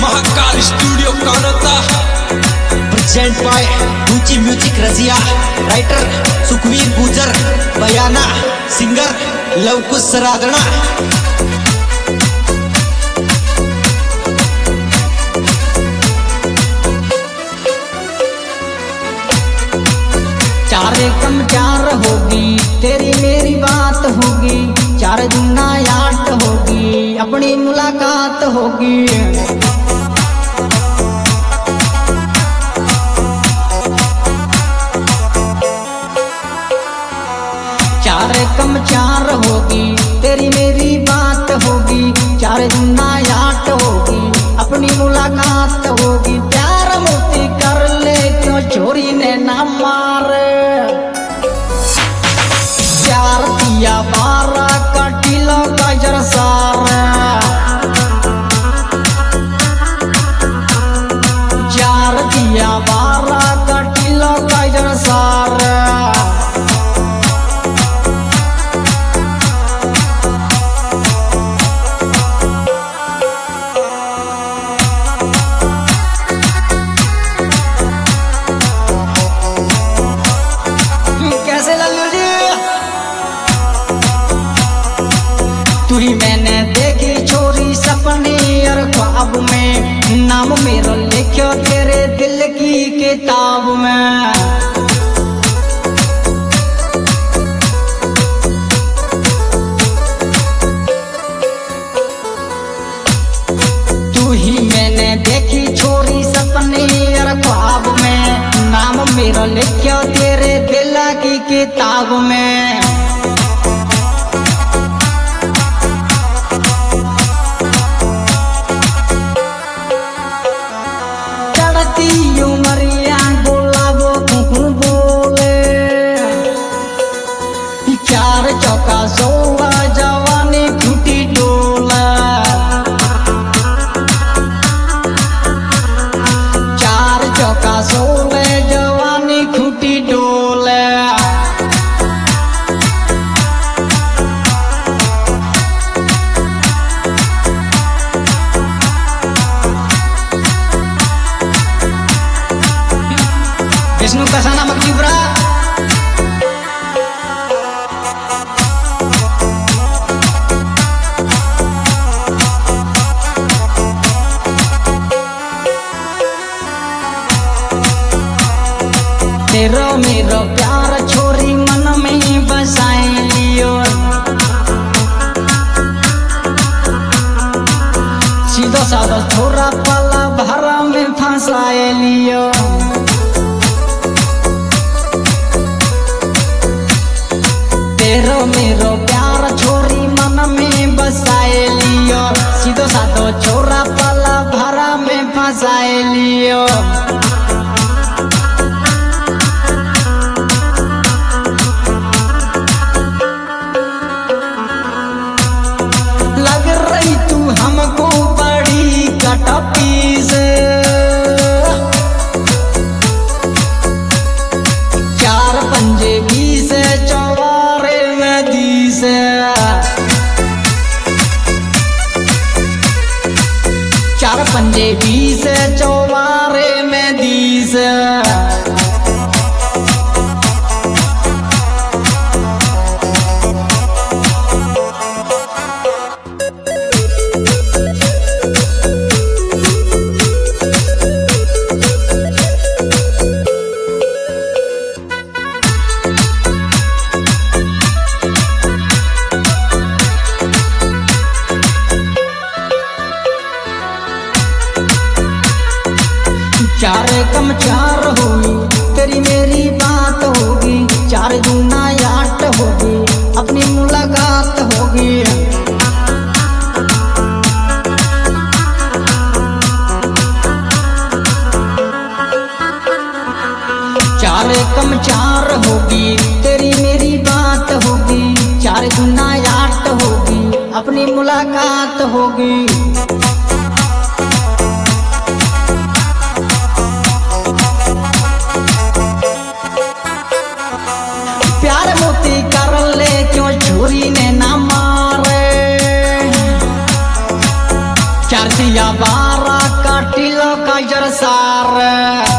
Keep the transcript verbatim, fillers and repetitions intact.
Mahakal studio कौनता present by ऊंची music Razia. Writer Sukhvir Gujar, Bayana singer Lavkush Saradna. चार कम चार होगी तेरी मेरी बात होगी, चार दुना आठ होगी अपनी मुलाकात होगी। चार कम चार होगी तेरी मेरी बात होगी, चार दुना आठ होगी अपनी मुलाकात होगी। प्यार मोती कर ले क्यों चोरी ने ना मार, प्यार दिया बारह का टिलो गजर सारा, चार दिया बारह का टिलो गजर सारा। तू ही मैंने देखी छोरी सपने और ख्वाब में, नाम मेरा लिखो तेरे दिल की किताब में। तू ही मैंने देखी छोरी सपने और ख्वाब में, नाम मेरा लिखो तेरे दिल की किताब में। उमरिया गुलाबो बोले, चार चौका सोलह जवानी खूटी डोला, चार चौका सोलह जवानी खूटी डोला। विष्णु का साना मकबरा तेरो मेरो प्यार छोरी मन में बसाए लियो, सीधा साधा छोरा पाला भरा में फंसाए लियो। तेरो मेरो प्यार छोरी मन में बसाए लियो, सीधो साधो छोरा पाला भरा में फंसाए लियो। लग रही तू हमको बड़ी कटपी से, चार पंजे बीस चौबारे में दीस, चार पंजे बीस चौबारे में दीस। चार कम चार होगी तेरी मेरी बात होगी, चार दूना आठ होगी अपनी मुलाकात होगी। चार कम चार होगी तेरी मेरी बात होगी, चार दूना आठ होगी अपनी मुलाकात होगी। प्यार मोती कर ले क्यों चोरी ने ना मारे, चार दिया बारह का गाजर सार